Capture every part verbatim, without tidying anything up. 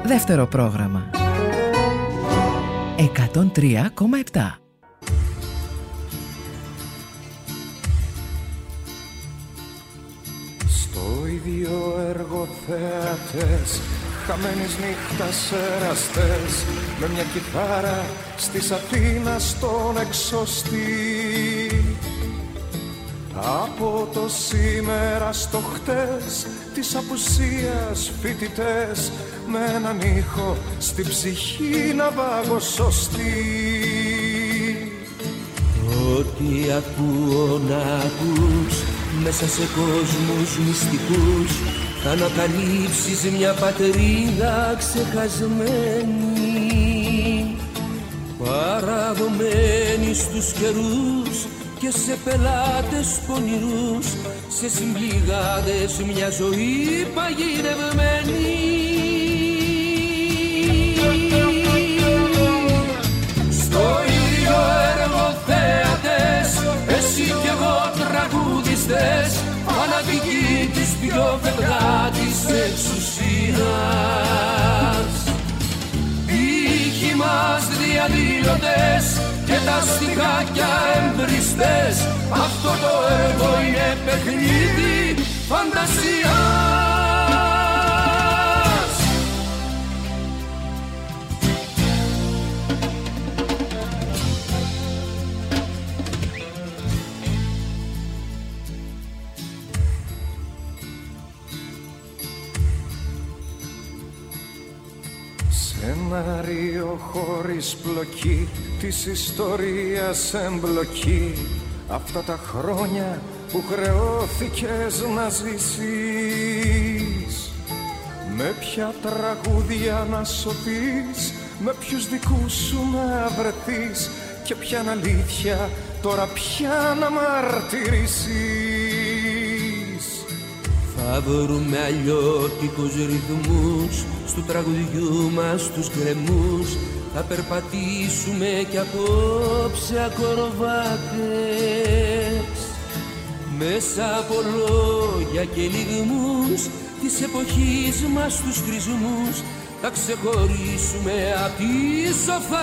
Δεύτερο πρόγραμμα εκατόν τρία κόμμα επτά. Στο ίδιο έργο θεατές, χαμένης νύχτας εραστές, με μια κιθάρα στις Αθήνας στον εξωστή. Από το σήμερα στο χτες της απουσίας φοιτητές, με έναν ήχο στην ψυχή να βάγω σωστή. Ό,τι ακούω να ακούς, μέσα σε κόσμους μυστικούς, θα ανακαλύψεις μια πατρίδα ξεχασμένη, παραδομένη στους καιρούς και σε πελάτες πονηρούς, σε συμπληγάδες μια ζωή παγιδευμένη. Στο ίδιο έργο θέατες, εσύ κι εγώ τραγουδιστές, φανατικοί της πιο φευγάτης εξουσίας. Ήχοι μας διαδηλωτές και τα στιχάκια εμπριστές, αυτό το έργο είναι παιχνίδι φαντασίας. Σενάριο χωρίς πλοκή, της ιστορίας εμπλοκή, αυτά τα χρόνια που χρεώθηκες να ζήσεις. Με ποια τραγούδια να σωθείς, με ποιους δικούς σου να βρεθείς, και ποια αλήθεια τώρα πια να μαρτυρήσεις. Θα βρούμε αλλιώτικους ρυθμούς στου τραγουδιού μας τους γκρεμούς, θα περπατήσουμε κι απόψε ακροβάτες, μέσα από λόγια και λιγμούς της εποχής μας τους χρησμούς, θα ξεχωρίσουμε απ' τις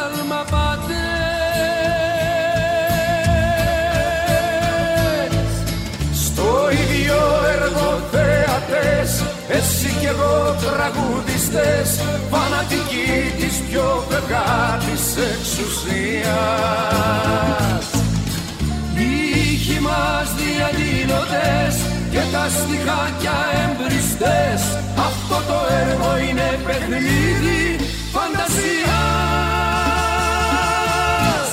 οφθαλμαπάτες. Στο ίδιο έργο θεατές, εσύ κι εγώ τραγουδιστές, φανατικοί της πιο φευγάτης εξουσίας. Ήχοι μας διαδηλωτές και τα στιχάκια εμπριστές, αυτό το έργο είναι παιχνίδι φαντασίας.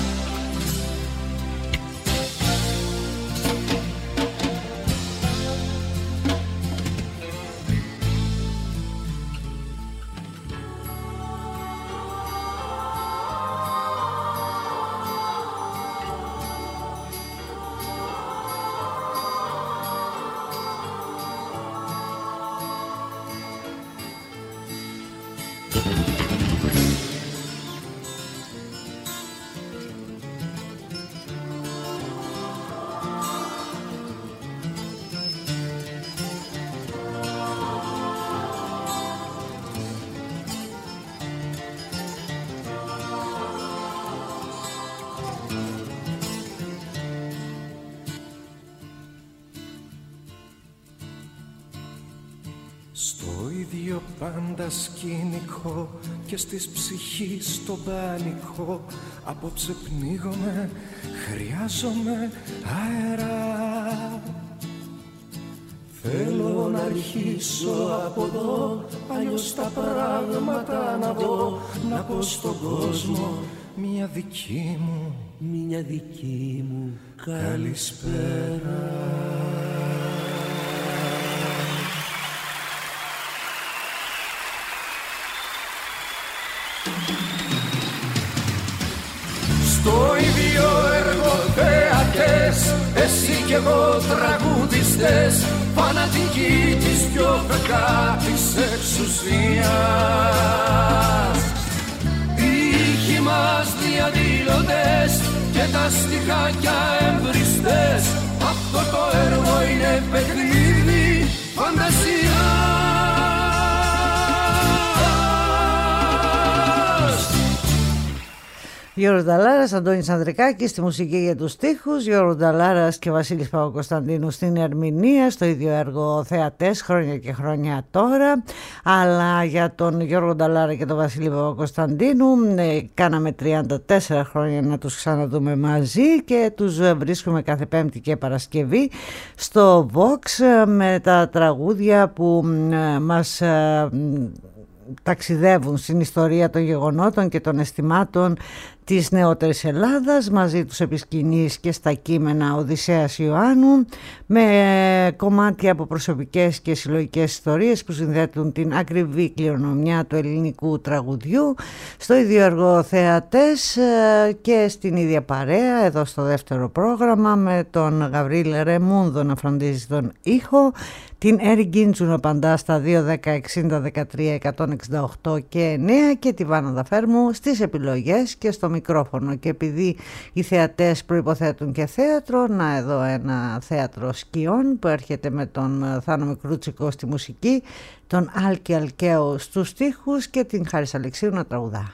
Στο ίδιο πάντα σκηνικό και στις ψυχής το πανικό, απόψε πνίγομαι, χρειάζομαι αέρα. Θέλω να αρχίσω από εδώ, αλλιώς τα πράγματα να δω, να πω στον κόσμο μια δική μου, μια δική μου καλησπέρα. Στο ίδιο έργο θεατές, εσύ κι εγώ τραγουδιστές, φανατικοί της πιο φευγάτης εξουσίας. Ήχοι μας διαδηλωτές και τα στιχάκια εμπριστές, αυτό το έργο είναι παιχνίδι φαντασίας. Γιώργος Νταλάρας, Αντώνης Ανδρικάκης στη μουσική για τους στίχους, Γιώργος Νταλάρας και Βασίλης Παπακοσταντίνου στην ερμηνεία, στο ίδιο έργο θεατές χρόνια και χρόνια τώρα. Αλλά για τον Γιώργο Νταλάρα και τον Βασίλη Παπακοσταντίνου ε, κάναμε τριάντα τέσσερα χρόνια να τους ξαναδούμε μαζί και τους βρίσκουμε κάθε Πέμπτη και Παρασκευή στο Vox με τα τραγούδια που ε, μας ε, ταξιδεύουν στην ιστορία των γεγονότων και των αισθημάτων της νεότερης Ελλάδας, μαζί τους επισκηνείς και στα κείμενα Οδυσσέας Ιωάννου, με κομμάτια από προσωπικές και συλλογικές ιστορίες που συνδέτουν την ακριβή κληρονομιά του ελληνικού τραγουδιού, στο ίδιο έργο θεατές και στην ίδια παρέα εδώ στο δεύτερο πρόγραμμα, με τον Γαβρίλ Ρεμούνδο να φροντίζει τον ήχο, την Έρη Γκίντσου να απαντά στα δύο δέκα εξήντα δεκατρία εκατόν εξήντα οκτώ και εννέα και τη Βάνα Δαφέρμου στις επιλογές και στο μικρόφωνο. Και επειδή οι θεατές προϋποθέτουν και θέατρο, να εδώ ένα θέατρο σκιών που έρχεται με τον Θάνο Μικρούτσικο στη μουσική, τον Άλκη Αλκαίο στους στίχους και την Χάρις Αλεξίου να τραγουδά.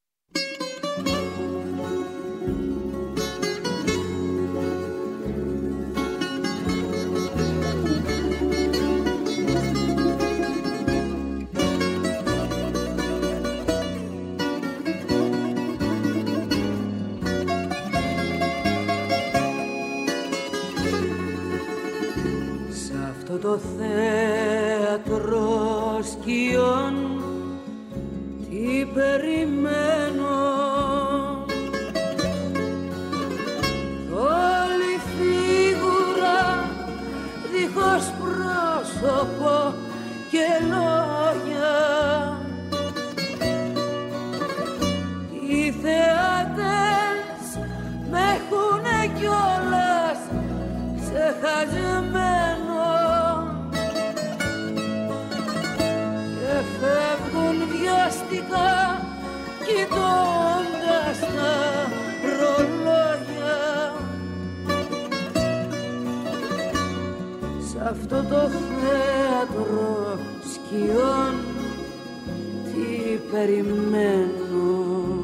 Το θέατρο σκιών τι περιμένω, όλη φίγουρα δίχως πρόσωπο και λόγια, οι θεατές με έχουνε κιόλας ξεχασμένο και φεύγουν βιαστικά κοιτώντας τα ρολόγια. Σ' αυτό το θέατρο σκιών τι περιμένω,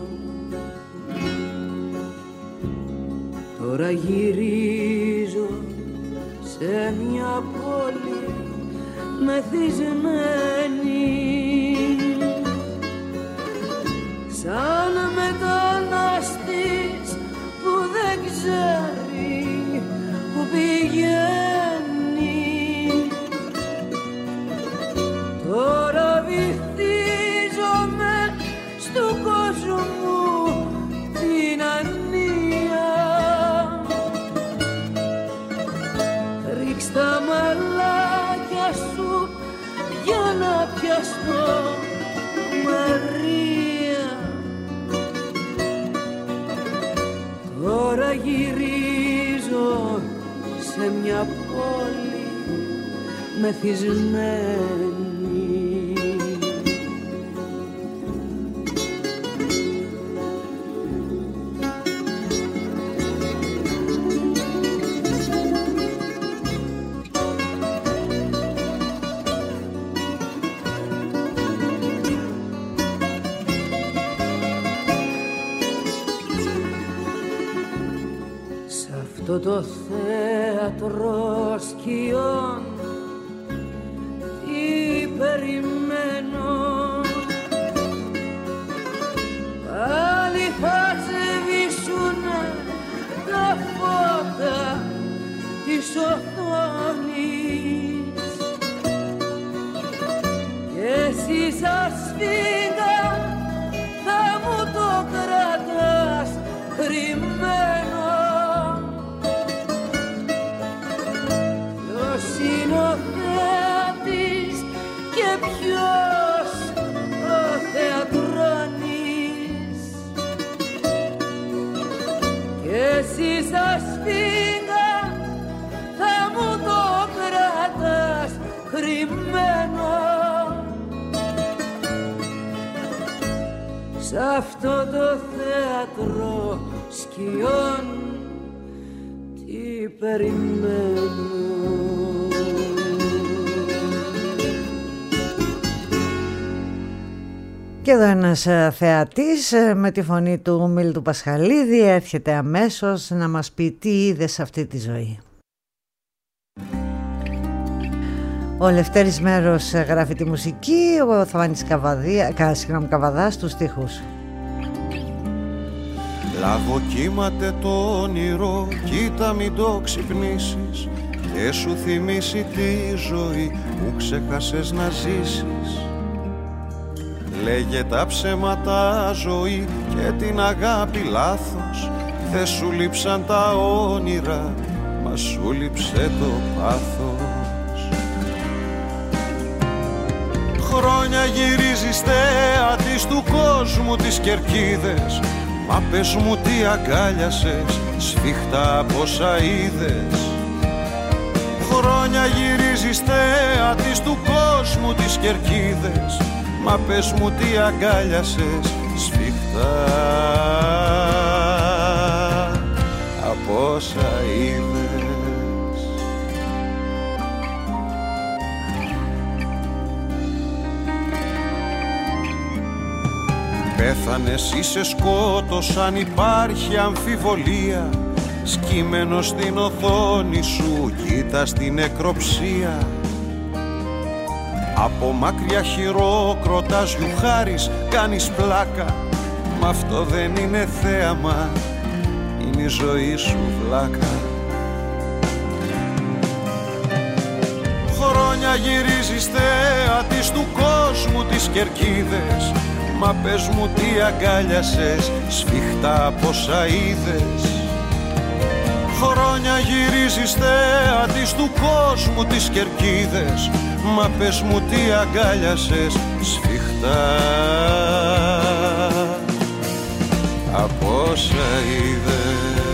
τώρα γυρίζω σε μια πόλη μεθυσμένη, σαν μετανάστης που δεν ξέρει που πηγαίνει. Τώρα βυθίζομαι στου κόσμου την ανία, ρίξ' τα μαλάκια σου για να πιαστώ Μαρία. Τώρα γυρίζω σε μια πόλη μεθυσμένη. Αυτό το θέατρο σκιών τι περιμένω, πάλι θα σβήσουνε τα φώτα της οθόνης και εσύ σας φύγα θα μου το κρατάς κρυμμένο. Είναι ο θεατής και ποιος ο θεατρώνης και εσύ σας φύγα θα μου το κρατάς κρυμμένο. Σ' αυτό το θέατρο σκιών τι περιμένω. Και εδώ ένας θεατής με τη φωνή του Μίλτου Πασχαλίδη έρχεται αμέσως να μας πει τι είδε σε αυτή τη ζωή. Ο Λευτέρης Μέρος γράφει τη μουσική, ο Θανάσης Καβαδάς στους στίχους. Λαγοκύματε το όνειρο, κοίτα μην το ξυπνήσεις και σου θυμίσει τη ζωή που ξέχασες να ζήσεις. Λέγε τα ψέματα ζωή και την αγάπη λάθος, δεν σου λείψαν τα όνειρα, μα σου λείψε το πάθος. Χρόνια γυρίζεις θέα της του κόσμου τις κερκίδες, μα πες μου τι αγκάλιασες, σφιχτά πόσα είδες. Χρόνια γυρίζεις θέα της του κόσμου τις κερκίδες, μα πες μου τι αγκάλιασες, σφιχτά από όσα είδες. Πέθανες ή σε σκότωσαν, υπάρχει αμφιβολία, σκυμμένος στην οθόνη σου κοίτας την νεκροψία. Από μακριά χειρόκροτας γιουχάρης κάνεις πλάκα, μ' αυτό δεν είναι θέαμα, είναι η ζωή σου βλάκα. Χρόνια γυρίζεις θέα της του κόσμου τις κερκίδες, μα πες μου τι αγκάλιασες, σφιχτά πόσα είδες. Χρόνια γυρίζεις θέα της του κόσμου τις κερκίδες, μα πες μου τι αγκάλιασες, σφιχτά από όσα είδες.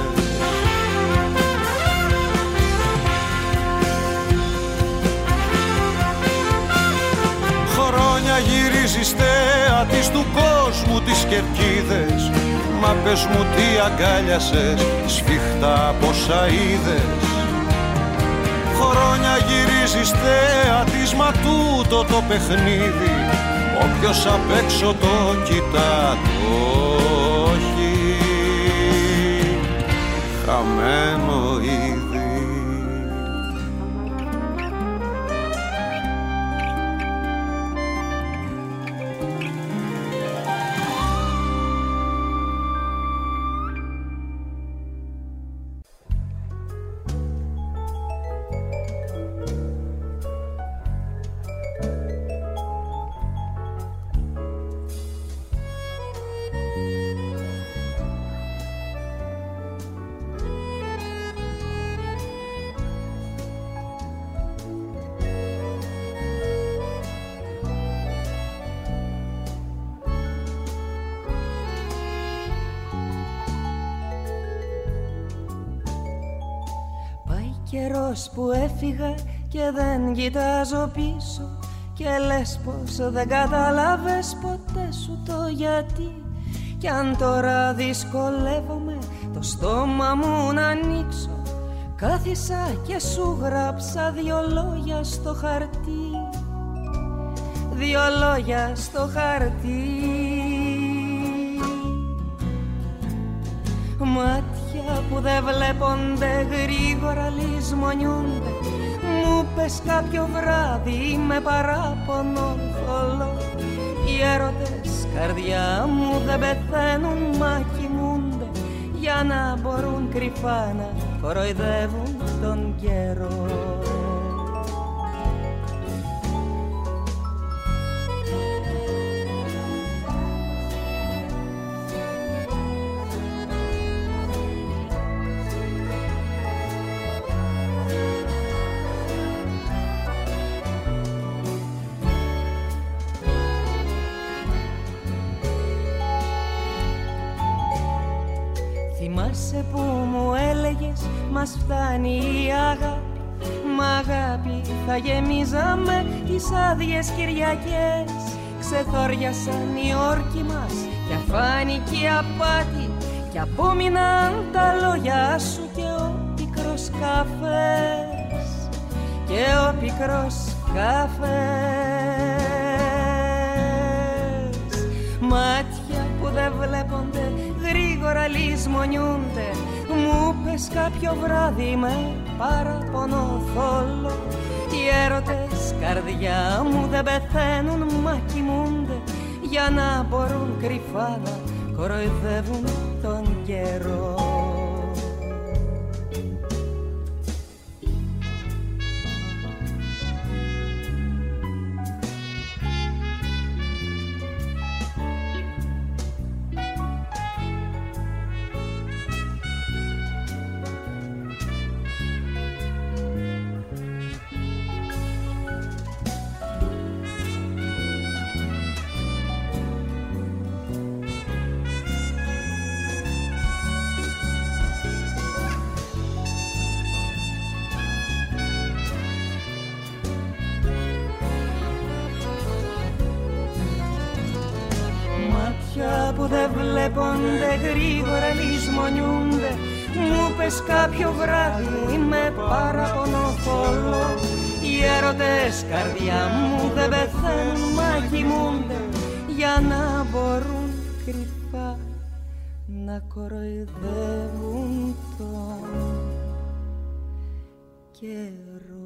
Χρόνια γυρίζεις θέα της του κόσμου τις κερκίδες, μα πες μου τι αγκάλιασες, σφιχτά πόσα είδες. Χρόνια γυρίζεις θέα της, μα τούτο το παιχνίδι, όποιος απ' έξω το κοιτά το έχει χαμένο ήδη. Καιρός που έφυγα και δεν κοιτάζω πίσω, και λες πως δεν κατάλαβες ποτέ σου το γιατί. Κι αν τώρα δυσκολεύομαι το στόμα μου να ανοίξω, κάθισα και σου γράψα δυο λόγια στο χαρτί, δυο λόγια στο χαρτί. Μάτια που δεν βλέπονται γρήγορα λησμονιούνται, μου πες κάποιο βράδυ με παράπονο θολό. Οι έρωτες καρδιά μου δεν πεθαίνουν μα κοιμούνται, για να μπορούν κρυφά να κοροϊδεύουν τον καιρό. Θυμάσαι που μου έλεγες μας φτάνει η αγάπη, μα αγάπη θα γεμίζαμε τις άδειες Κυριακές. Ξεθόριασαν οι όρκοι μας και αφάνηκε απάτη, και απόμειναν τα λόγια σου και ο πικρός καφές, και ο πικρός καφές. δεν βλέπονται γρήγορα λησμονιούνται. Μου πες κάποιο βράδυ με παραπονό θόλο. Οι έρωτες καρδιά μου δεν πεθαίνουν μα κοιμούνται, για να μπορούν κρυφά να κοροϊδεύουν τον καιρό. Που δεν βλέπονται γρήγορα λησμονιούνται. Μου πες κάποιο βράδυ με παραπονό θόλο. Οι έρωτες καρδιά μου δεν πεθαίνουν μα κοιμούνται, για να μπορούν κρυφά να κοροϊδεύουν τον καιρό.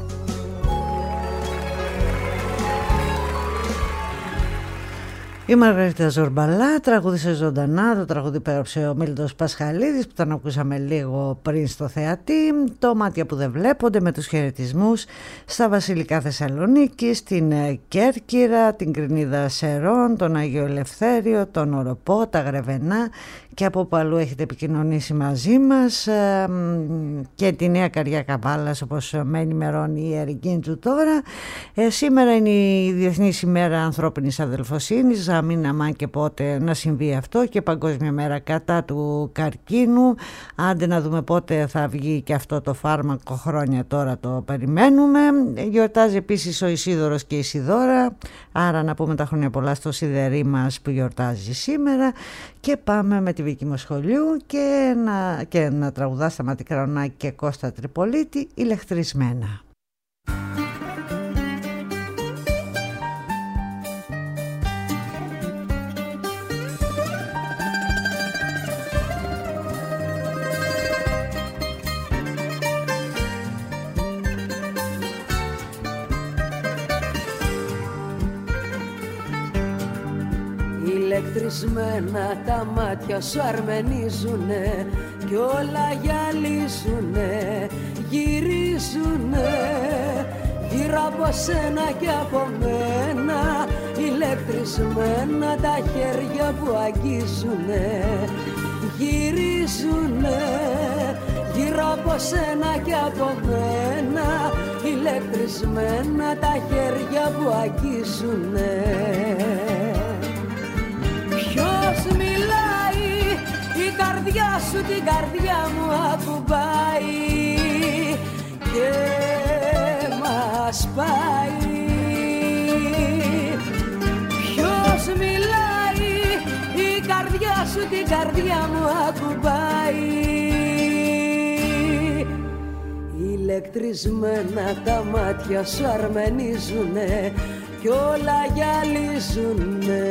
Η Μαργαρίτα Ζορμπαλά τραγούδισε ζωντανά το τραγούδι που έγραψε ο Μίλτος Πασχαλίδης, που τον ακούσαμε λίγο πριν στο Θεατή. Το Μάτια που δεν βλέπονται, με τους χαιρετισμούς στα Βασιλικά Θεσσαλονίκη, στην Κέρκυρα, την Κρινίδα Σερών, τον Άγιο Ελευθέριο, τον Οροπό, τα Γρεβενά και από παλού έχετε επικοινωνήσει μαζί μας, και τη Νέα Καριά Καβάλας, όπως με ενημερώνει η Ερικίντζου τώρα. Ε, σήμερα είναι η Διεθνής ημέρα ανθρώπινης αδελφοσύνης, να μην αμάν και πότε να συμβεί αυτό, και Παγκόσμια μέρα κατά του καρκίνου. Άντε να δούμε πότε θα βγει και αυτό το φάρμακο, χρόνια τώρα το περιμένουμε. Γιορτάζει επίσης ο Ισίδωρος και η Ισιδώρα, άρα να πούμε τα χρόνια πολλά στο σιδερί μας που γιορτάζει σήμερα. Και πάμε με τη Βίκη Μοσχολιού και να, και να τραγουδά Σταμάτη Καρονάκη και Κώστα Τριπολίτη, Ηλεκτρισμένα. Ηλεκτρισμένα τα μάτια σου αρμενίζουνε κι όλα γυαλίζουνε, γυρίζουνε γύρω από σένα και από μένα. Ηλεκτρισμένα τα χέρια που αγγίζουνε, γυρίζουνε γύρω από σένα και από μένα. Ηλεκτρισμένα τα χέρια που αγγίζουνε. Ποιος μιλάει, η καρδιά σου την καρδιά μου ακουμπάει και μας πάει. Ποιος μιλάει, η καρδιά σου την καρδιά μου ακουμπάει. Ηλεκτρισμένα τα μάτια σου αρμενίζουνε κι όλα γυαλίζουνε.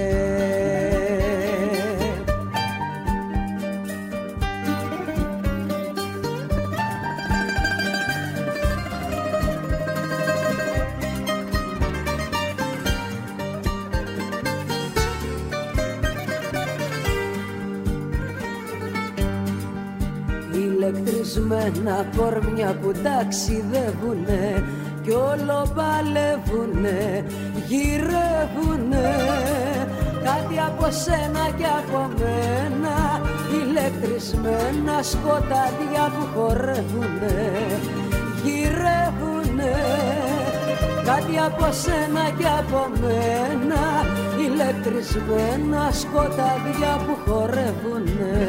Ηλεκτρισμένα κορμιά που ταξιδεύουνε κι όλο παλεύουνε, γυρεύουνε κάτι από σένα και από μένα. Ηλεκτρισμένα σκοτάδια που χορεύουνε, γυρεύουνε κάτι από σένα και από μένα. Ηλεκτρισμένα σκοτάδια που χορεύουνε.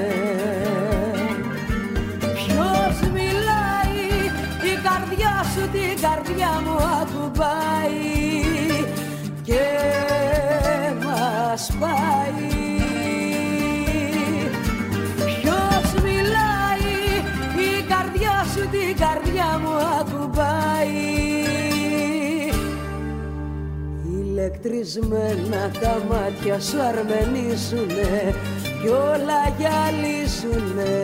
Ποιος μιλάει, η καρδιά σου την καρδιά μου ακουμπάει και μας πάει. Ποιος μιλάει, η καρδιά σου την καρδιά μου ακουμπάει. ηλεκτρισμένα τα μάτια σου αρμενίσουνε κι όλα γυαλίσουνε.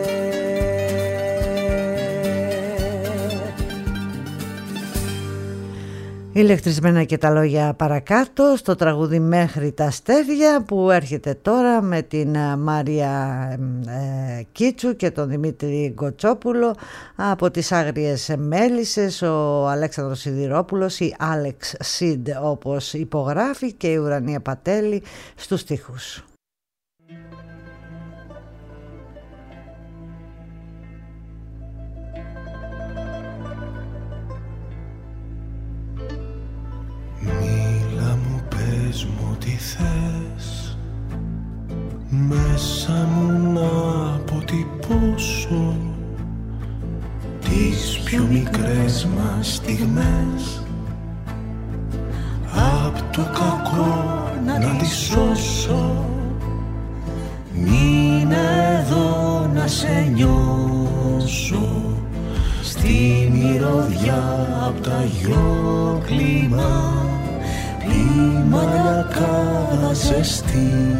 Ηλεκτρισμένα και τα λόγια παρακάτω στο τραγούδι Μέχρι τα αστέρια, που έρχεται τώρα με την Μάρια ε, Κίτσου και τον Δημήτρη Γκοτσόπουλο, από τις Άγριες Μέλισσες ο Αλέξανδρος Σιδηρόπουλος, η Άλεξ Σιντ όπως υπογράφει, και η Ουρανία Πατέλη στους στίχους. Μίλα μου, πες μου τι θες, μέσα μου να αποτυπώσω τις πιο μικρές μας στιγμές, απ' το κακό να τις σώσω. Μείνε εδώ να σε νιώσω, στη μυρωδιά απ' τα γιο κλίμα, μαλακάδα ζεστή,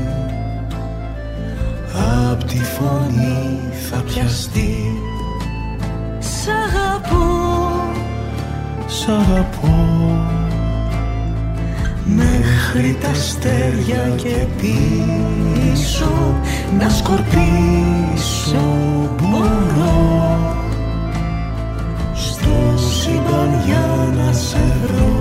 απ' τη φωνή θα πιαστεί. Σ' αγαπώ, σ' αγαπώ, μέχρι τα αστέρια και πίσω, να σκορπίσω μπορώ, στο σύμπαν για να σε βρω.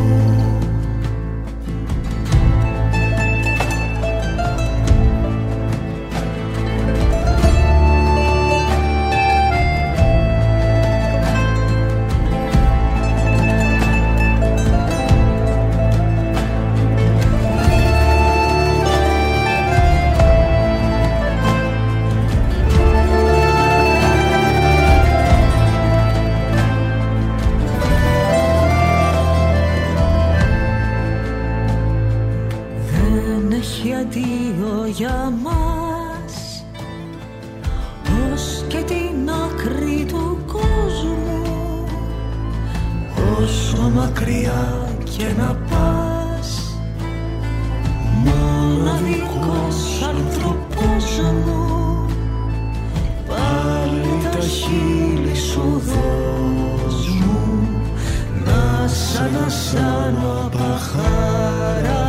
Για μας, ως και την άκρη του κόσμου, όσο μακριά και να πας, μοναδικός άνθρωπος μου, πάλι τα χείλη σου δώσ' μου, να σ' ανασάνω απ' τα χαρά.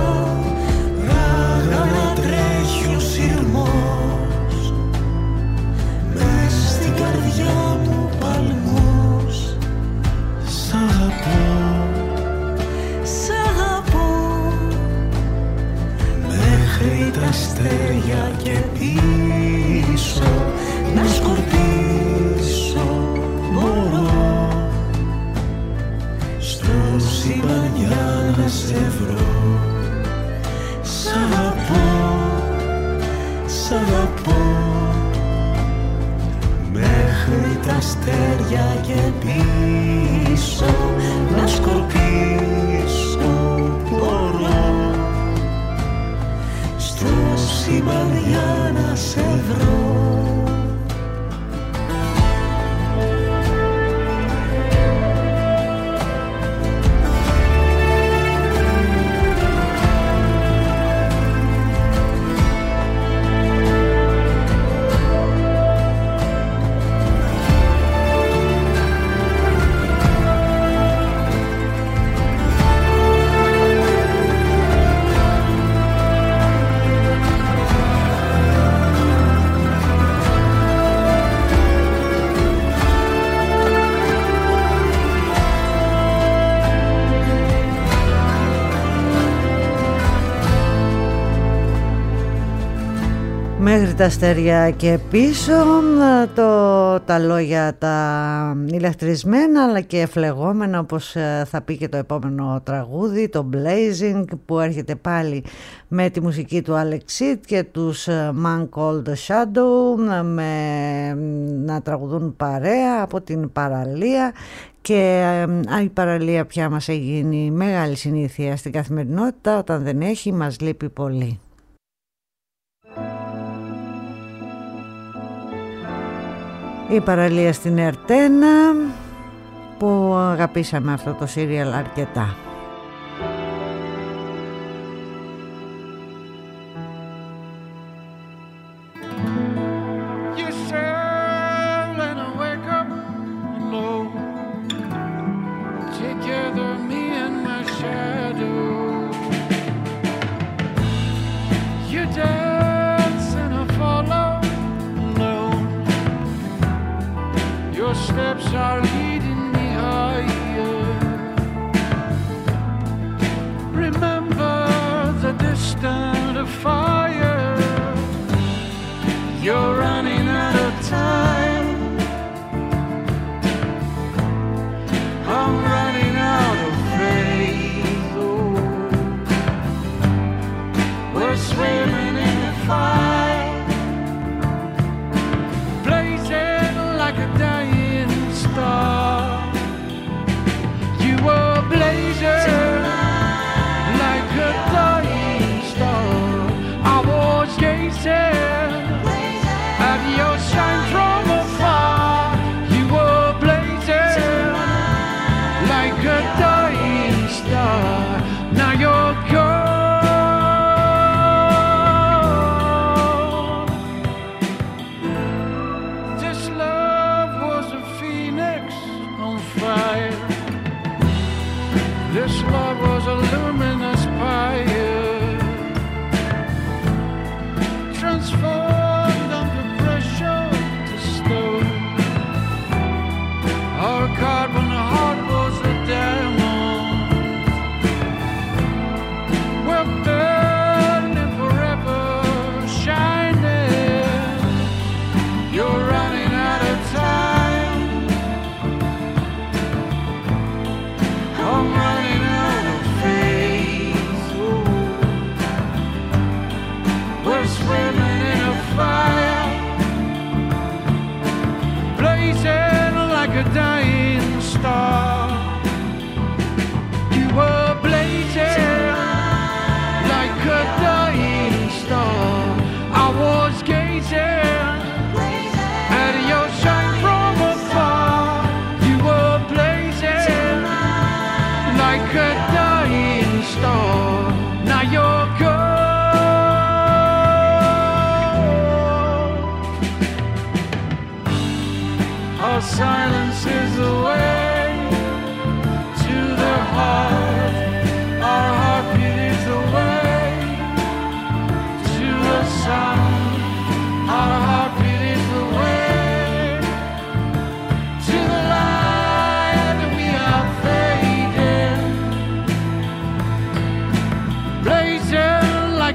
Τρέχει ο σειρμός, μες στην καρδιά μου παλμός. Σ' αγαπώ, σ' αγαπώ, μέχρι τα αστέρια και πίσω, να σκορπίσω μπορώ, στο σύμπαν για να σε βρω. Σ' αγαπώ, σ' αγαπώ, μέχρι τα αστέρια και πίσω, να σκορπίσω μπορώ, στο σύμπαν για να σε βρω. Μέχρι τα αστέρια και πίσω, το, τα λόγια τα ηλεκτρισμένα αλλά και φλεγόμενα, όπως θα πει και το επόμενο τραγούδι, το Blazing, που έρχεται πάλι με τη μουσική του Alex Sid και τους Man Called Shadow, με, να τραγουδούν παρέα από την παραλία. Και ε, η παραλία πια μας έχει γίνει μεγάλη συνήθεια στην καθημερινότητα, όταν δεν έχει μας λείπει πολύ. Η παραλία στην Ερτένα, που αγαπήσαμε αυτό το σύριαλ αρκετά.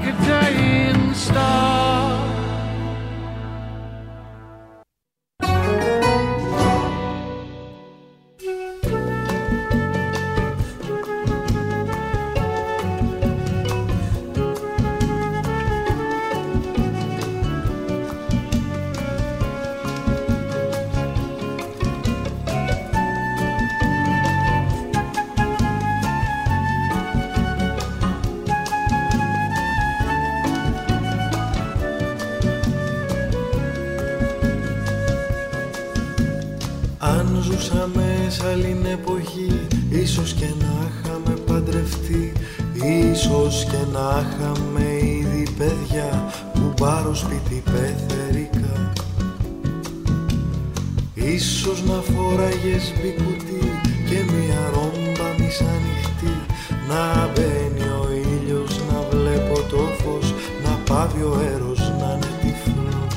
like a dying star. Σ' άλλη εποχή, ίσως και να είχαμε παντρευτεί, ίσως και να είχαμε ήδη παιδιά, κουμπάρο σπίτι πεθερικά. Ίσως να φοράγες μπικουτί και μια ρόμπα μισανοιχτή, να μπαίνει ο ήλιος, να βλέπω το φως, να πάβει ο αέρος να είναι τυφλός.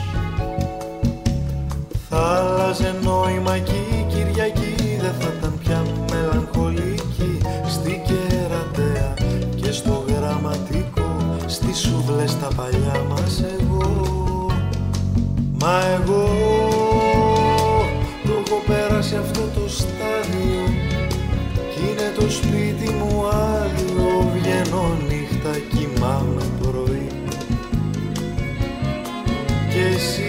Θα άλλαζε νόημα κι η Κυριακή, δεν θα ήταν πια μελαγχολική, στην Κερατέα και στο Γραμματικό, στις σούβλες τα παλιά μας εγώ. Μα εγώ το έχω πέρασει αυτό το στάδιο κι είναι το σπίτι μου άδειο, βγαίνω νύχτα, κοιμάμαι πρωί. Κι εσύ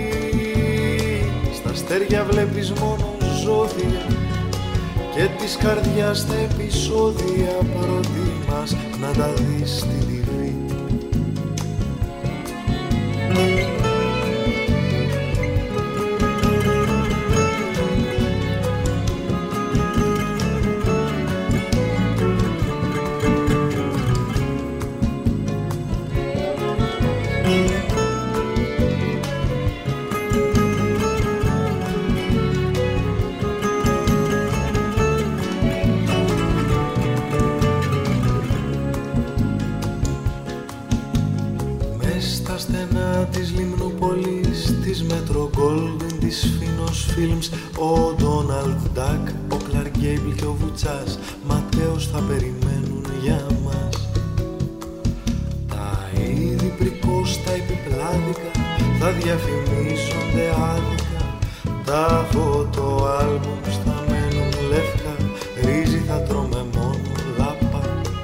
στα αστέρια βλέπεις μόνο ζώδια και της καρδιάς τα επεισόδια, προτιμάς να τα δεις στη τι βι. Της Λιμνούπολης, της Μέτρο Γκόλντεν, της Φίνος Φιλμς, ο Ντόναλντ Ντακ, ο Κλαρκ Γκέιμπλ και ο Βουτσάς, Ματέος θα περιμένουν για μας. Τα είδη πρικόστα επιπλάδικα θα διαφημίζονται άδικα, τα φωτοάλμπουμς θα μένουν λεύκα, ρύζι θα τρώμε μόνο λάπα.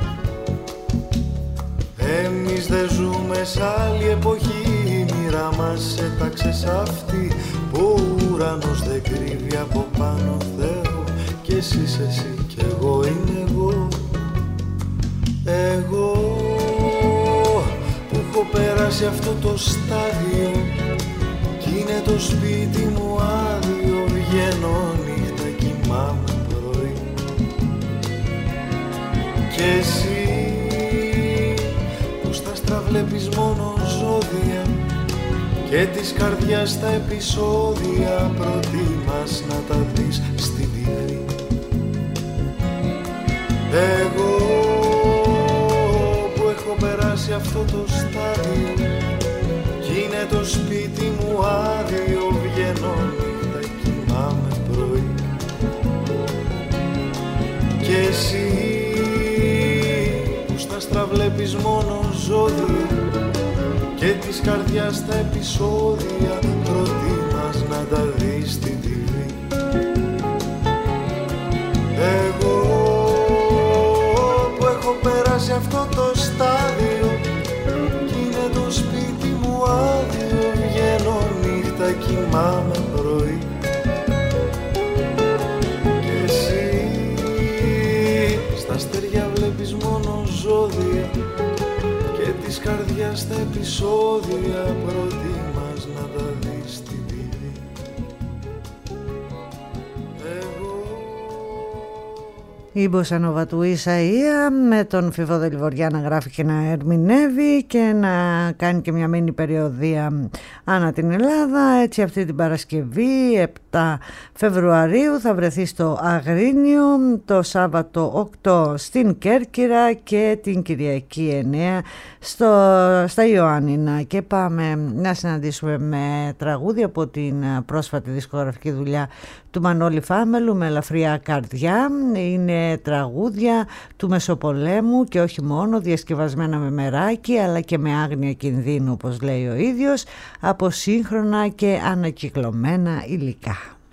Εμείς δεν ζούμε σ' άλλη εποχή, η μοίρα μας έταξε σ' αυτή, που ο ουρανός δεν κρύβει από πάνω Θεό, κι εσύ είσαι εσύ κι εγώ είμαι εγώ. Εγώ που έχω πέρασει αυτό το στάδιο κι είναι το σπίτι μου άδειο, βγαίνω νύχτα, κοιμάμαι πρωί. Κι εσύ βλέπεις μόνο ζώδια και της καρδιάς τα επεισόδια, προτιμάς να τα δεις στη τι βι. Εγώ που έχω περάσει αυτό το στάδιο κι είναι το σπίτι μου άδειο, βγαίνω νύχτα, κοιμάμαι πρωί. Κι εσύ βλέπεις μόνο ζώδια και της καρδιάς τα επεισόδια, προτιμάς να τα δεις στη τι βι. Εγώ που έχω περάσει αυτό το στάδιο κι είναι το σπίτι μου άδειο, βγαίνω νύχτα, κοιμάμαι πρωί. Κι εσύ στα αστέρια βλέπεις μόνο ζώδια και της καρδιάς τα επεισόδια, προτιμάς να τα δεις στη τι βι. Η Μποσανόβα του Ισαΐα με τον Φίβο Δελιβοριά να γράφει και να ερμηνεύει και να κάνει και μια μίνι περιοδία ανά την Ελλάδα. Έτσι αυτή την Παρασκευή επτά Φεβρουαρίου θα βρεθεί στο Αγρίνιο, το Σάββατο οκτώ στην Κέρκυρα και την Κυριακή εννέα στο, στα Ιωάννινα. Και πάμε να συναντήσουμε με τραγούδια από την πρόσφατη δισκογραφική δουλειά του Μανώλη Φάμελου με ελαφριά καρδιά. Είναι τραγούδια του Μεσοπολέμου και όχι μόνο, διασκευασμένα με μεράκι αλλά και με άγνοια κινδύνου, όπως λέει ο ίδιος, από σύγχρονα και ανακυκλωμένα υλικά.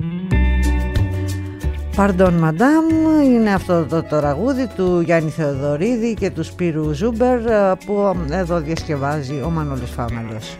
Pardon Madame είναι αυτό το τραγούδι του Γιάννη Θεοδωρίδη και του Σπύρου Ζούμπερ που εδώ διασκευάζει ο Μανώλης Φάμελος.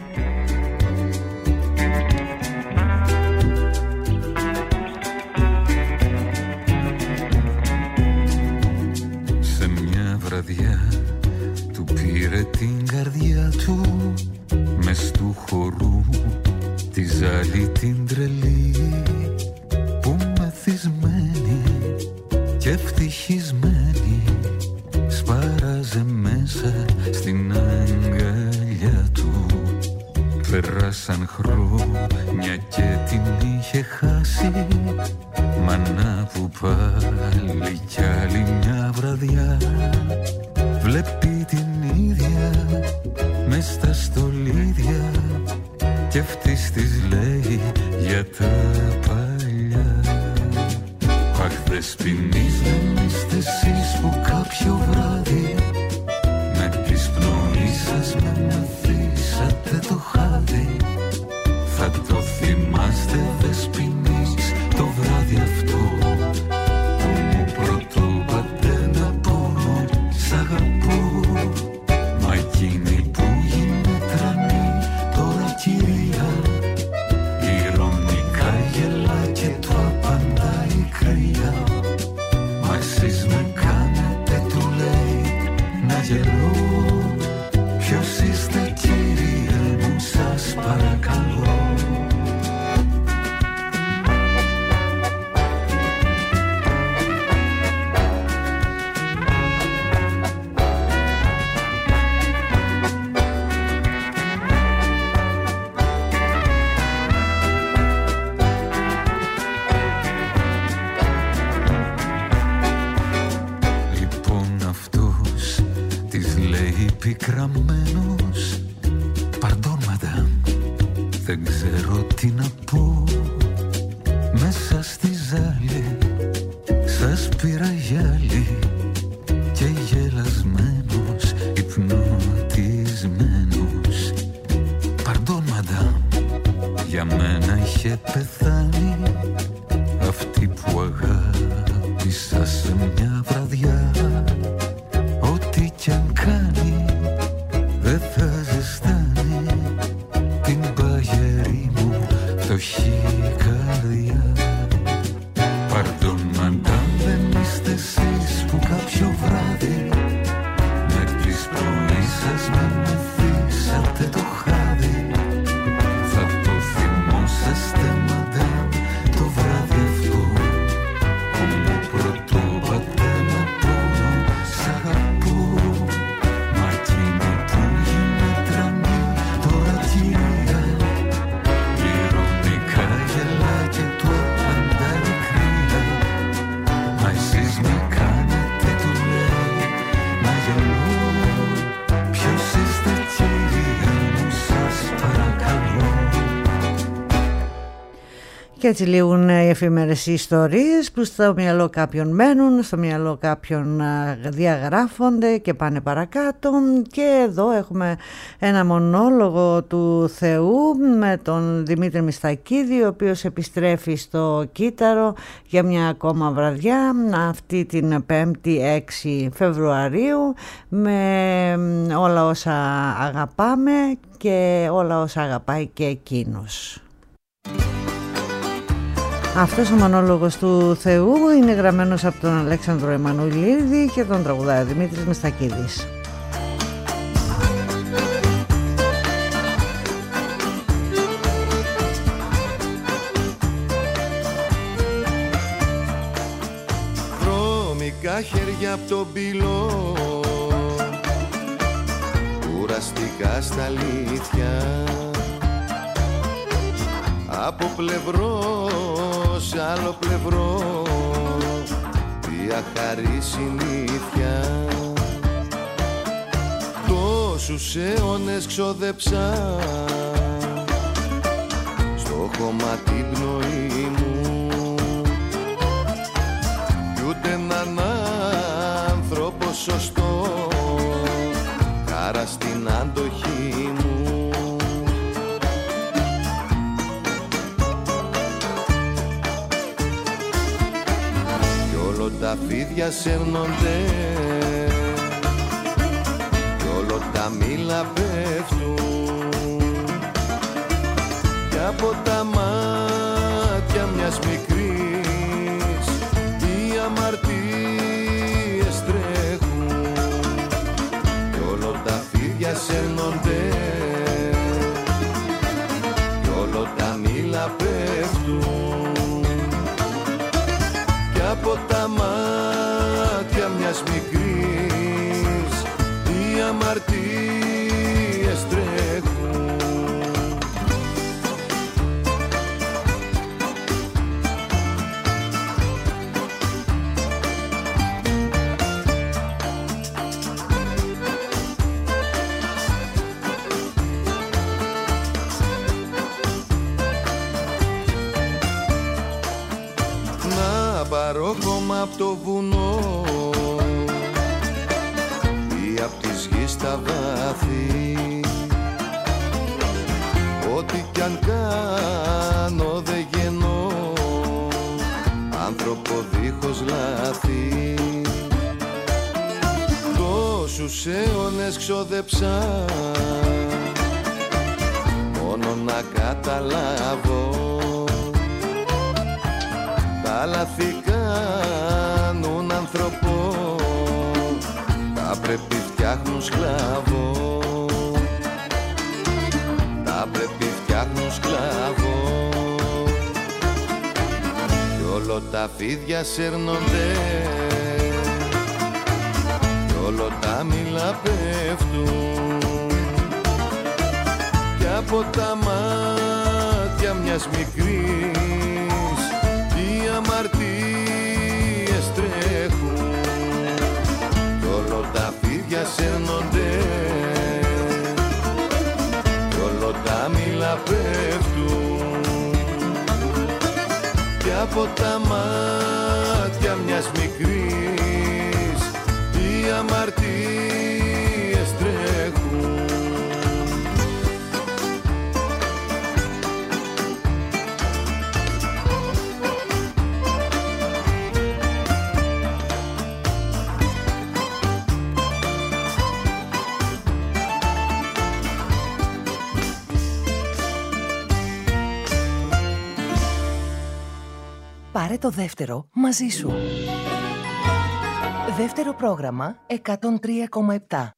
Σε μια βραδιά του πήρε την καρδιά του μες του χορού τη ζάλη την τρελή που μεθυσμένη και ευτυχισμένη σπάραζε μέσα στην αγκαλιά του. Περάσαν χρόνια και την είχε χάσει, μα να που πάλι κι άλλη μια βραδιά βλέπει την ίδια μες στα στολίδια κι αυτής της λέει για τα παλιά. Αχ, δεσποινείς, δεν είστε εσείς που κάποιο βράδυ με της πνοής σας με μεθύσατε το χάδι. Θα το θυμάστε, δεσποινείς, το βράδυ αυτό που μου πρωτόπατε να πόνο σ' αγαπώ. Μα εκείνη που γίνεται τρανή τώρα κυρία ηρωνικά γελά και του απαντάει κρύα. Μα εσείς με κάνετε, του λέει, να γελώ. Ποιος είστε κύριε μου, σας παρακαλώ. Πικραμένος, pardon madame, δεν ξέρω τι να πω. Μέσα στη ζάλη σας πήρα γυάλι και γελασμένος, υπνοτισμένος. Pardon madame, για μένα είχε πεθάνει αυτή που αγάπησα σε μια βραδιά. Ό,τι κι αν κάνει δεν θα ζεστάνει την παγερή μου φτωχή καρδιά. Pardon madame, δεν είστε εσείς που κάποιο βράδυ με τις πνοής σας με μεθύσατε το χάδι. Θα το θυμόσαστε madame το βράδυ αυτό που μου πρωτόπατε να πόνο σ' αγαπώ. Μα εκείνη που γίνει τρανή τώρα κυρία ηρωνικά γελά και του απαντάει κρύα. Μα εσείς με κάνετε, του λέει, να γελώ. Ποιος είστε κύριε μου, σας παρακαλώ. Και έτσι λήγουν οι εφήμερες ιστορίες που στο μυαλό κάποιον μένουν, στο μυαλό κάποιον διαγράφονται και πάνε παρακάτω. Και εδώ έχουμε ένα μονόλογο του Θεού με τον Δημήτρη Μιστακίδη, ο οποίος επιστρέφει στο Κύτταρο για μια ακόμα βραδιά αυτή την πέμπτη έξι Φεβρουαρίου με όλα όσα αγαπάμε και όλα όσα αγαπάει και εκείνος. Αυτός ο μονόλογος του Θεού είναι γραμμένος από τον Αλέξανδρο Εμμανουηλίδη και τον τραγουδάει Δημήτρης Μιστακίδης. Χρώμικα χέρια από τον πυλό, κουραστικά στα αλήθεια, από πλευρό σε άλλο πλευρό, διαχαρή συνήθεια. Τόσους αιώνες ξόδεψα στο χώμα την πνοή μου, χαρά στην αντοχή μου. Κι όλο τα φίδια σέρνονται, κι όλο τα μήλα πέφτουν, κι από τα μάτια μιας μικρής οι αμαρτίες τρέχουν, κι όλο τα φίδια σέρνονται, κι όλο τα μήλα πέφτουν, κι από τα μάτια μιας μικρής οι αμαρτίες τρέχουν. Πάρω χώμα απ' το βουνό ή απ' της γης τα βάθη, ό,τι κι αν κάνω δε γεννώ άνθρωπο δίχως λάθη. Τόσους αιώνες ξόδεψα μόνο να καταλάβω, τα λάθη κάνουν άνθρωπο, τα πρέπει φτιάχνουν σκλάβο, τα πρέπει φτιάχνουν σκλάβο. Κι όλο τα φίδια σέρνονται, κι όλο τα μήλα πέφτουν, κι από τα μάτια μιας μικρής οι αμαρτίες τρέχουν, κι όλο τα φίδια σέρνονται, κι όλο τα μήλα πέφτουν, κι από τα μάτια μιας μικρής οι αμαρτίες τρέχουν. Πάρε το δεύτερο μαζί σου. Δεύτερο πρόγραμμα εκατόν τρία κόμμα επτά.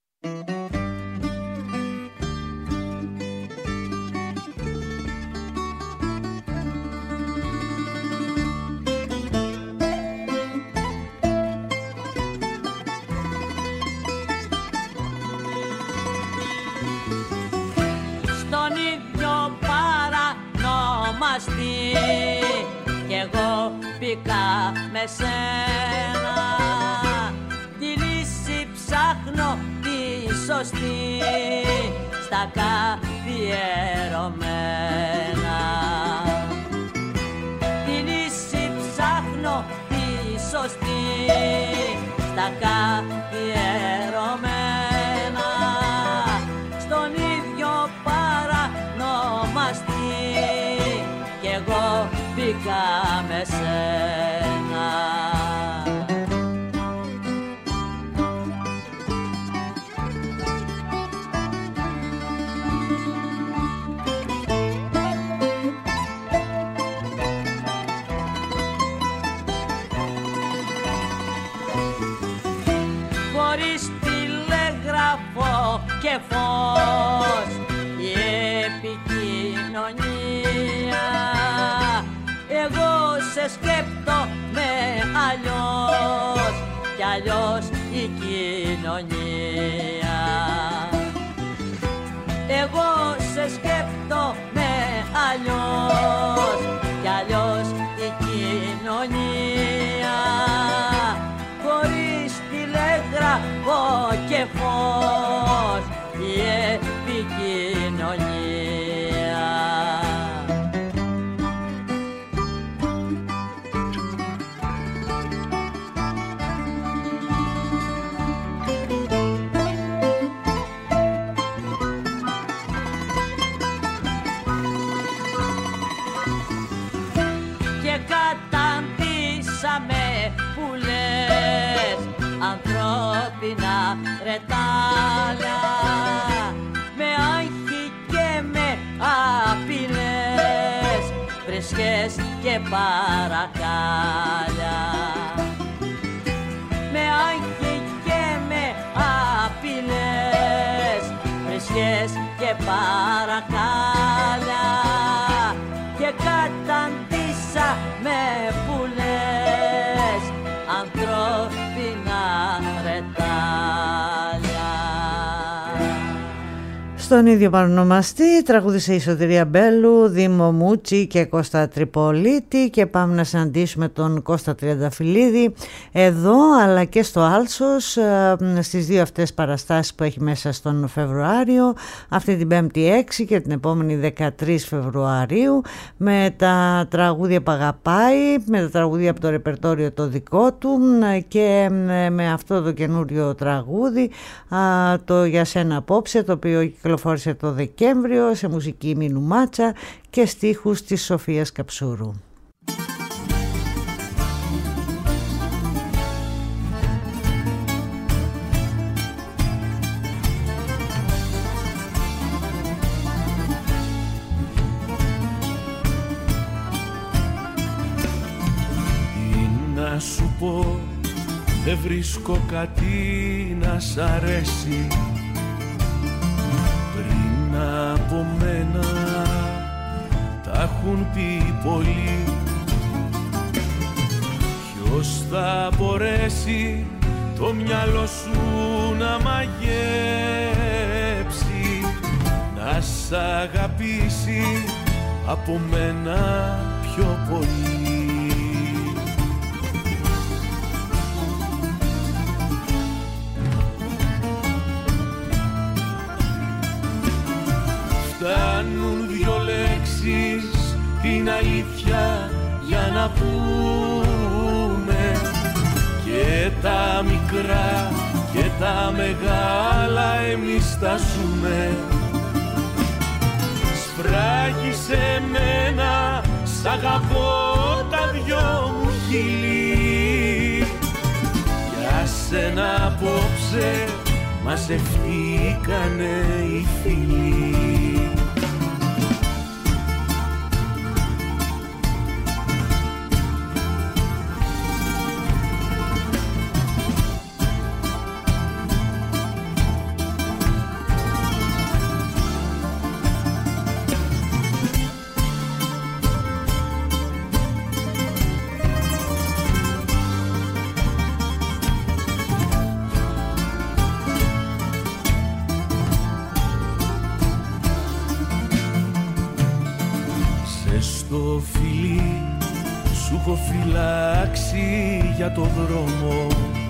Στον ίδιο παρανόμαστη κι εγώ μπήκα με σένα, τη λύση ψάχνω τη σωστή στα καθιερωμένα. Τη λύση ψάχνω τη σωστή στα καθιερωμένα, στον ίδιο παρανόμαστη κι εγώ μπήκα με σένα. Χωρίς τηλεγράφο και φως η επικοινωνία, εγώ σε σκέπτομαι αλλιώς κι αλλιώς η κοινωνία. Εγώ σε σκέπτομαι αλλιώς κι αλλιώς η κοινωνία, χωρίς τηλεγράφο και φως η επικοινωνία. παρακάλια, με άγγε και με απειλές, βρισιές και παρακάλια, και καταντήσα με πουλές ανθρώπινα ρετάλια. Στον ίδιο παρονομαστή τραγούδισε η Σωτηρία Μπέλου, Δήμο Μούτσι και Κώστα Τριπολίτη, και πάμε να συναντήσουμε τον Κώστα Τριανταφυλλίδη εδώ αλλά και στο Άλσος στις δύο αυτές παραστάσεις που έχει μέσα στον Φεβρουάριο, αυτή την Πέμπτη έξι και την επόμενη δεκατρείς Φεβρουαρίου, με τα τραγούδια που αγαπάει, με τα τραγούδια από το ρεπερτόριο το δικό του, και με αυτό το καινούριο τραγούδι, το «Για σένα απόψε», το οποίο κυκλοφόρησε το Δεκέμβριο σε μουσική Μίνου Μάτσα και στίχους της Σοφίας Καψούρου. Τι να σου πω, δεν βρίσκω κάτι να σ' αρέσει από μένα, τα έχουν πει πολλοί. Ποιος θα μπορέσει το μυαλό σου να μαγέψει, να σ' αγαπήσει από μένα πιο πολύ. Φτάνουν δυο λέξεις την αλήθεια για να πούμε, και τα μικρά και τα μεγάλα εμείς τα ζούμε. Σφράγισε μένα, σ' αγαπώ τα δυο μου χείλη, για σένα απόψε μαζευτήκανε οι φίλοι. Στο φιλί σου έχω φυλάξει για το δρόμο,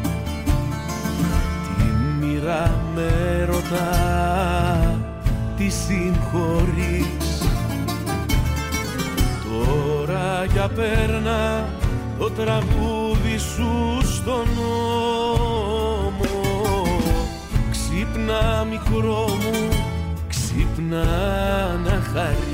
τη μοίρα με ρωτά τι συγχωρείς. Τώρα για πέρνα το τραγούδι σου στον νόμο. Ξύπνα μικρό μου, ξύπνα να χαρείς.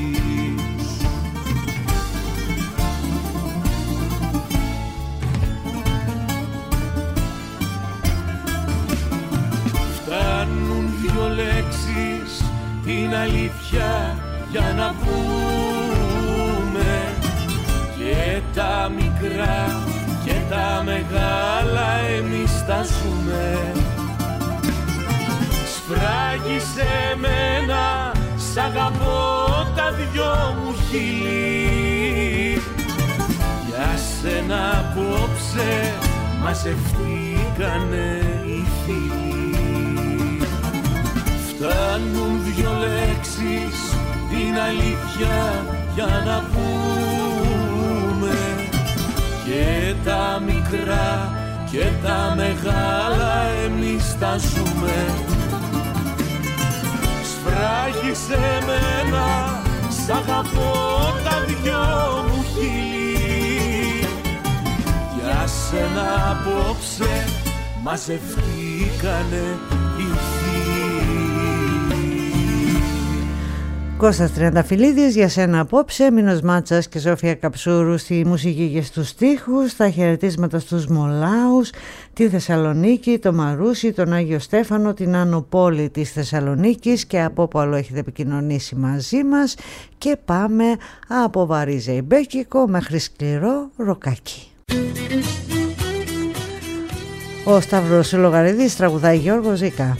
Φτάνουν δυο λέξεις την αλήθεια για να πούμε, και τα μικρά και τα μεγάλα εμείς τα ζούμε. Σφράγισε εμένα, σ' αγαπώ τα δυο μου χείλη, για σένα απόψε μαζευτήκανε οι φίλοι. Φτάνουν δυο λέξεις την αλήθεια για να πούμε, και τα μικρά και τα μεγάλα εμείς τα ζούμε. Σφράγισε εμένα, σ' αγαπώ τα δυο μου χείλη, για σένα απόψε μαζευτήκανε οι φίλοι. Κώστας Τριανταφυλλίδης, για σένα απόψε. Μίνος Μάτσας και Σόφια Καψούρου στη μουσική και στους στίχους. Τα χαιρετίσματα στους Μολάους, τη Θεσσαλονίκη, το Μαρούσι, τον Άγιο Στέφανο, την Άνω Πόλη της Θεσσαλονίκης και από όπου άλλο έχετε επικοινωνήσει μαζί μας. Και πάμε από βαρύ ζεϊμπέκικο μέχρι σκληρό ροκάκι. Ο Σταύρος Λογαρίδης τραγουδάει Γιώργο Ζήκα.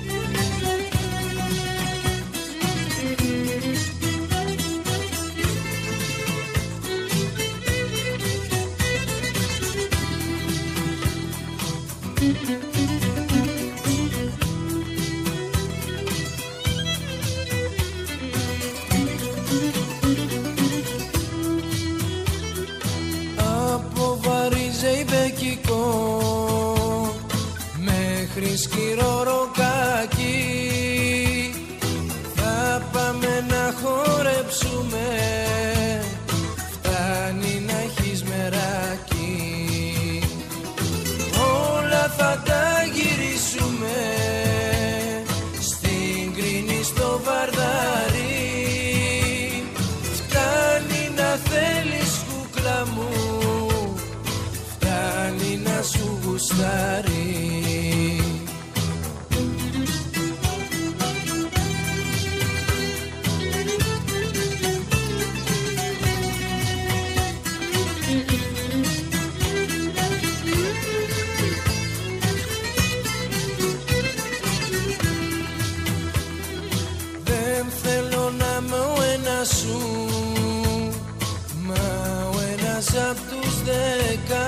Σκληρό ροκάκι θα πάμε να χορέψουμε, φτάνει να έχεις μεράκι, όλα θα τα γυρίσουμε στην Κρίνη στο Βαρδάρι, φτάνει να θέλεις κούκλα μου, φτάνει να σου γουστάρει. Απ' τους δέκα,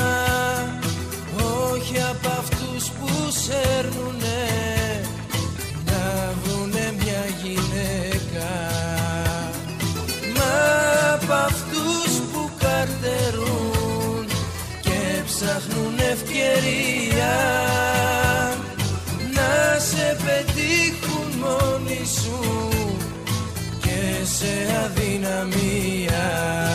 όχι απ' αυτούς που σέρνουνε να βρουνε μια γυναίκα, μα απ' αυτούς που καρτερούν και ψάχνουν ευκαιρία να σε πετύχουν μόνοι σου και σε αδυναμία.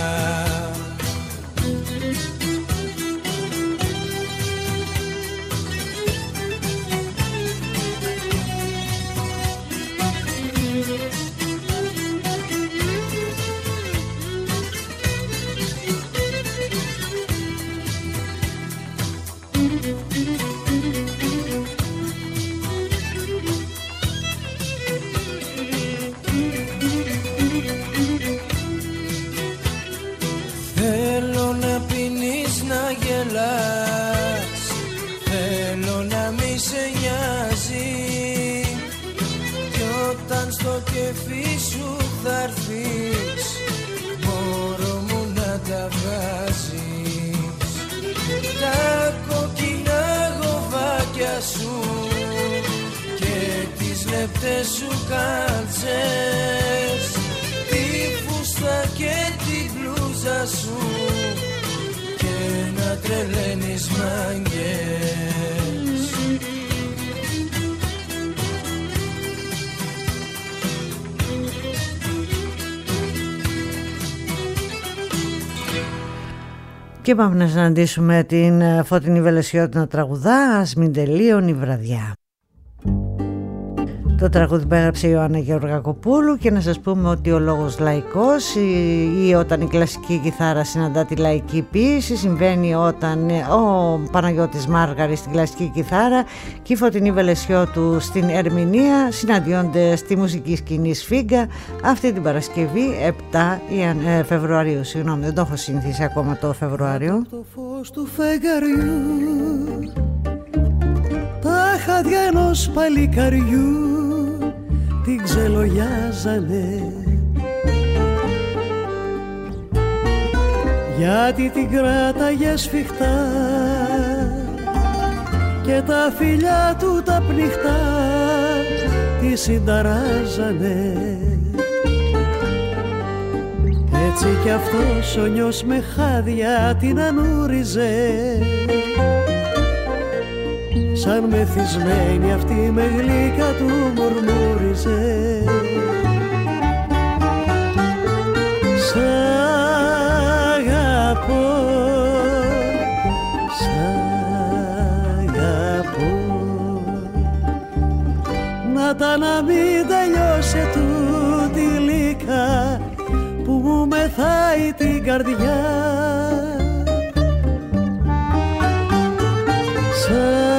Θέλω να μη σε νοιάζει κι όταν στο κεφί σου θα έρθεις μωρό μου να τα βγάζεις, τα κόκκινα γοβάκια σου και τις λεπτές σου κάλτσες, τη φούστα και την μπλούζα σου να τρελαίνεις μάγκες. Και πάμε να συναντήσουμε την Φώτεινη Βελεσιώτη να τραγουδά «Ας μην τελείωνει η βραδιά». Το τραγούδι που έγραψε η Ιωάννα Γεωργακοπούλου, και να σας πούμε ότι ο λόγος λαϊκός ή, ή όταν η κλασική κιθάρα συναντά τη λαϊκή ποίηση συμβαίνει όταν ο Παναγιώτης Μάργαρης στην κλασική κιθάρα και η Φωτεινή Βελεσιώτου στην ερμηνεία συναντιόνται στη μουσική σκηνή Σφίγγα αυτή την Παρασκευή επτά Φεβρουαρίου. Συγγνώμη, δεν το έχω συνηθίσει ακόμα το Φεβρουάριο. Το φως του φεγγαριού, τα χάδια ενός παλικαριού την ξελογιάζανε, γιατί την κράταγε σφιχτά και τα φιλιά του τα πνιχτά τη συνταράζανε. Έτσι κι αυτός ο νιός με χάδια την ανούριζε, σαν μεθυσμένη αυτή με γλύκα του μουρμούριζε. Σ' αγαπώ, σ' αγαπώ, να τα να μην τελειώσει τούτη τη γλύκα που μου μεθάει την καρδιά. Σ'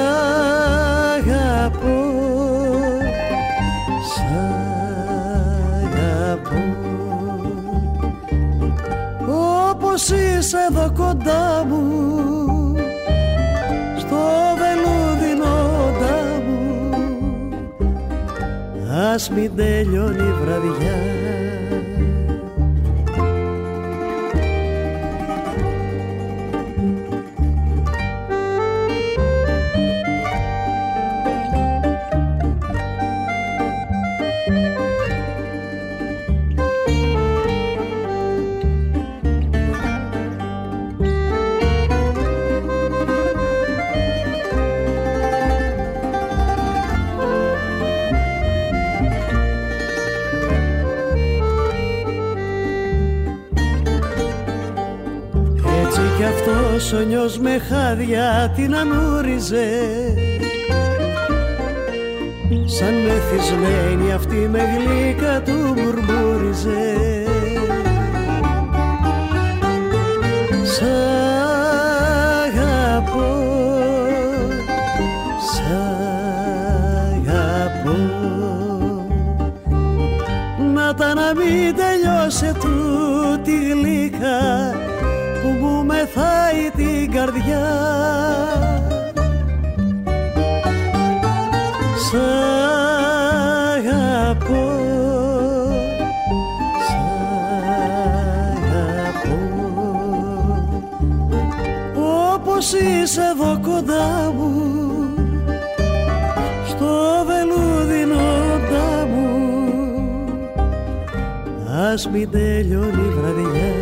αγαπώ, σ' αγαπώ, όπως είσαι εδώ κοντά μου, στο βελούδινο ντάμου, ας μην τελειώνει η βραδιά. Κι αυτός ο νιός με χάδια την ανούριζε, σαν μεθυσμένη αυτή με γλύκα του μουρμούριζε. Σ' αγαπώ, σ' αγαπώ, να τα να μην τελειώσε τούτη γλύκα που μου μεθάει την καρδιά. Σ' αγαπώ, σ' αγαπώ, όπως είσαι εδώ κοντά μου, στο βελούδινο ντάμου, ας μην τελειώνει η βραδιά.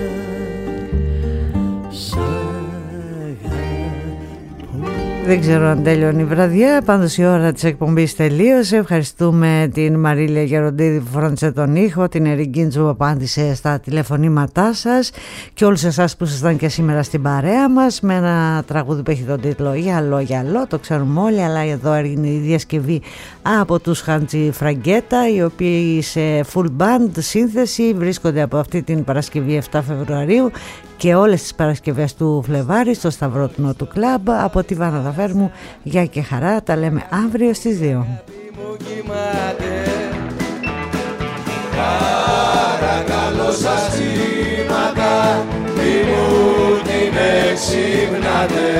Δεν ξέρω αν τέλειωνε η βραδιά, πάντως η ώρα της εκπομπής τελείωσε. Ευχαριστούμε την Μαρίλια Γεροντίδη που φρόντισε τον ήχο, την Ερικίντζου που απάντησε στα τηλεφωνήματά σας και όλους εσάς που ήσασταν και σήμερα στην παρέα μας με ένα τραγούδι που έχει τον τίτλο «Γυαλό, γυαλό», το ξέρουμε όλοι, αλλά εδώ έγινε η διασκευή από τους Χάντζη Φραγκέτα, οι οποίοι σε full band σύνθεση βρίσκονται από αυτή την Παρασκευή επτά Φεβρουαρίου και όλες τις Παρασκευές του Φλεβάρι στο Σταυρό του Νότου Κλαμπ. Από τη Βάνα Δαφέρμου, γεια και χαρά, τα λέμε αύριο στις δύο. Παρακαλώ σας κύματα, μη μου την εξυπνάτε.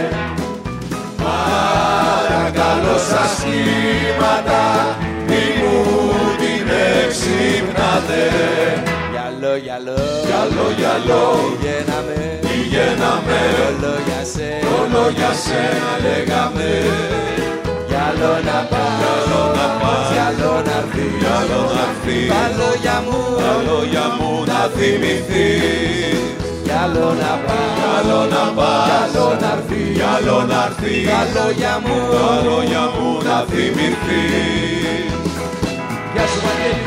Παρακαλώ σας κύματα, μη μου την εξυπνάτε. Γυαλό, γυαλό, γυαλό, γυαλό, πηγαίναμε, πηγαίναμε, όλο για σένα, όλο για σένα λέγαμε. Γυαλό να πας, γυαλό να πας, γυαλό να έρθει, γυαλό να έρθει, τα λόγια μου, τα λόγια μου να θυμηθείς. Γυαλό να πας, γυαλό να πας, γυαλό να έρθει, γυαλό να έρθει, τα λόγια μου, τα λόγια μου να θυμηθείς. Γεια σου Βαγγέλη.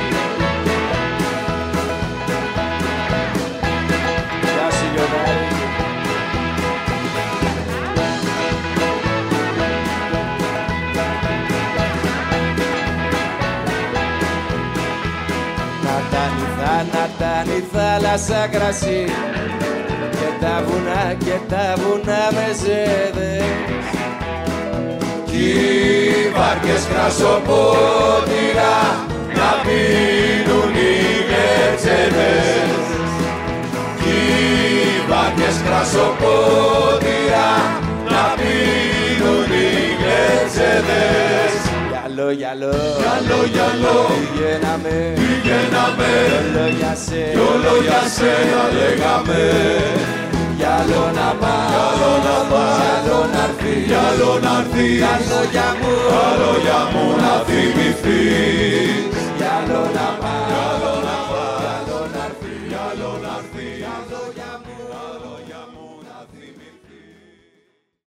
Να ήταν η θάλασσα κρασί και τα βουνά και τα βουνά με ζέδες κι οι βάρκες κρασοπότηρα να πίνουν οι γερτσέδες κι οι βάρκες κρασοπότηρα να πίνουν οι γερτσέδες. Γυαλό, γυαλό, γυαλό, γυαλό, πηγαίναμε, πηγαίναμε, όλο για σένα, όλο για σένα λέγαμε. Γυαλό να πας, γυαλό να πας, γυαλό να έρθει, γυαλό να έρθει, τα λόγια μου, τα λόγια μου να θυμηθείς. Γυαλό να πας.